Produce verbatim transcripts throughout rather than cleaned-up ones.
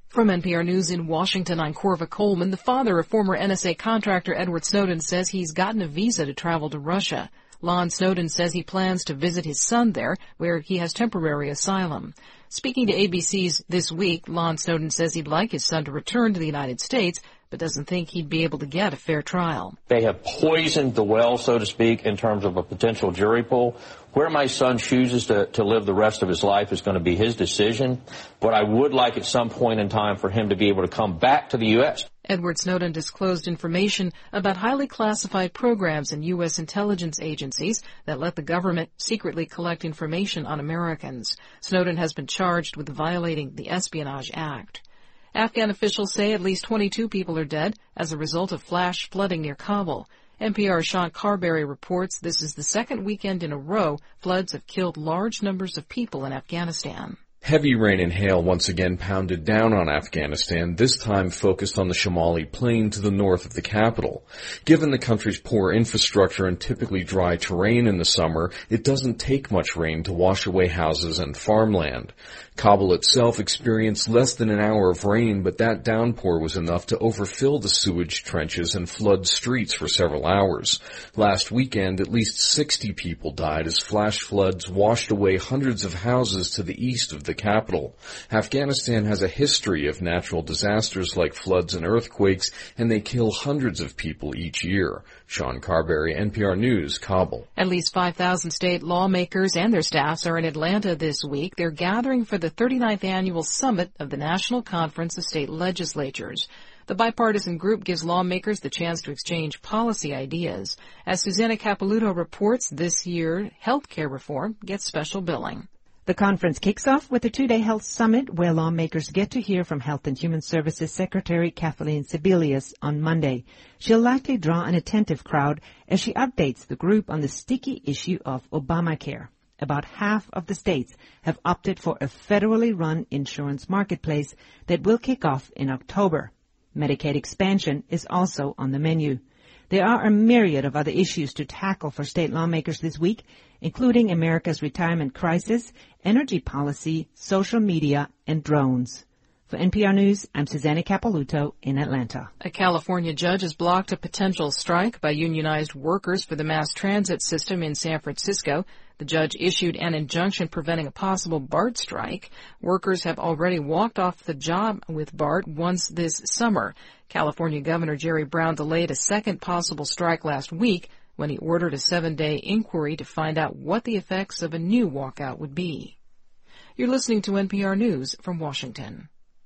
From N P R News in Washington, I'm Corva Coleman. The father of former N S A contractor Edward Snowden says he's gotten a visa to travel to Russia. Lon Snowden says he plans to visit his son there, where he has temporary asylum. Speaking to A B C's This Week, Lon Snowden says he'd like his son to return to the United States, but doesn't think he'd be able to get a fair trial. They have poisoned the well, so to speak, in terms of a potential jury pool. Where my son chooses to, to live the rest of his life is going to be his decision, but I would like at some point in time for him to be able to come back to the U S Edward Snowden disclosed information about highly classified programs in U S intelligence agencies that let the government secretly collect information on Americans. Snowden has been charged with violating the Espionage Act. Afghan officials say at least twenty-two people are dead as a result of flash flooding near Kabul. N P R's Sean Carberry reports this is the second weekend in a row floods have killed large numbers of people in Afghanistan. Heavy rain and hail once again pounded down on Afghanistan, this time focused on the Shamali Plain to the north of the capital. Given the country's poor infrastructure and typically dry terrain in the summer, it doesn't take much rain to wash away houses and farmland. Kabul itself experienced less than an hour of rain, but that downpour was enough to overfill the sewage trenches and flood streets for several hours. Last weekend, at least sixty people died as flash floods washed away hundreds of houses to the east of the capital. Afghanistan has a history of natural disasters like floods and earthquakes, and they kill hundreds of people each year. Sean Carberry, N P R News, Kabul. At least five thousand state lawmakers and their staffs are in Atlanta this week. They're gathering for the thirty-ninth annual summit of the National Conference of State Legislatures. The bipartisan group gives lawmakers the chance to exchange policy ideas. As Susanna Capelouto reports, this year, health care reform gets special billing. The conference kicks off with a two-day health summit where lawmakers get to hear from Health and Human Services Secretary Kathleen Sebelius on Monday. She'll likely draw an attentive crowd as she updates the group on the sticky issue of Obamacare. About half of the states have opted for a federally run insurance marketplace that will kick off in October. Medicaid expansion is also on the menu. There are a myriad of other issues to tackle for state lawmakers this week, including America's retirement crisis, energy policy, social media, and drones. For N P R News, I'm Susanna Capelouto in Atlanta. A California judge has blocked a potential strike by unionized workers for the mass transit system in San Francisco. The judge issued an injunction preventing a possible BART strike. Workers have already walked off the job with BART once this summer. California Governor Jerry Brown delayed a second possible strike last week when he ordered a seven-day inquiry to find out what the effects of a new walkout would be. You're listening to N P R News from Washington.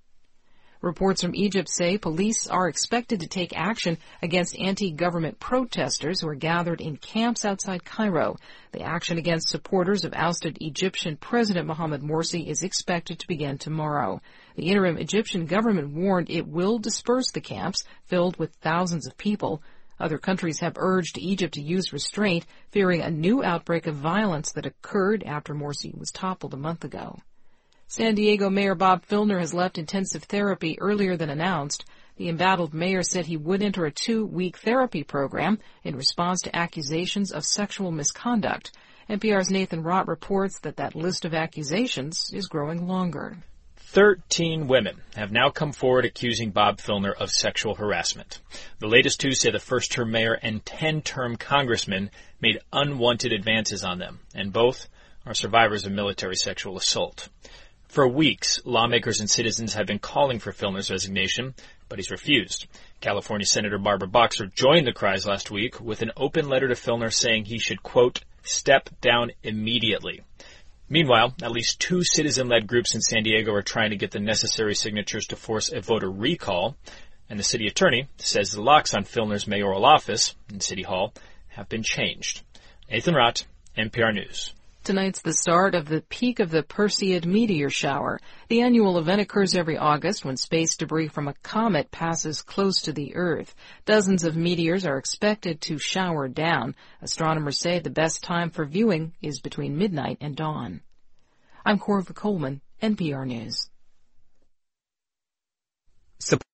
Reports from Egypt say police are expected to take action against anti-government protesters who are gathered in camps outside Cairo. The action against supporters of ousted Egyptian President Mohamed Morsi is expected to begin tomorrow. The interim Egyptian government warned it will disperse the camps filled with thousands of people. Other countries have urged Egypt to use restraint, fearing a new outbreak of violence that occurred after Morsi was toppled a month ago. San Diego Mayor Bob Filner has left intensive therapy earlier than announced. The embattled mayor said he would enter a two-week therapy program in response to accusations of sexual misconduct. N P R's Nathan Rott reports that that list of accusations is growing longer. Thirteen women have now come forward accusing Bob Filner of sexual harassment. The latest two say the first-term mayor and ten-term congressman made unwanted advances on them, and both are survivors of military sexual assault. For weeks, lawmakers and citizens have been calling for Filner's resignation, but he's refused. California Senator Barbara Boxer joined the cries last week with an open letter to Filner saying he should, quote, step down immediately. Meanwhile, at least two citizen-led groups in San Diego are trying to get the necessary signatures to force a voter recall, and the city attorney says the locks on Filner's mayoral office in City Hall have been changed. Nathan Rott, N P R News. Tonight's the start of the peak of the Perseid meteor shower. The annual event occurs every August when space debris from a comet passes close to the Earth. Dozens of meteors are expected to shower down. Astronomers say the best time for viewing is between midnight and dawn. I'm Corva Coleman, N P R News.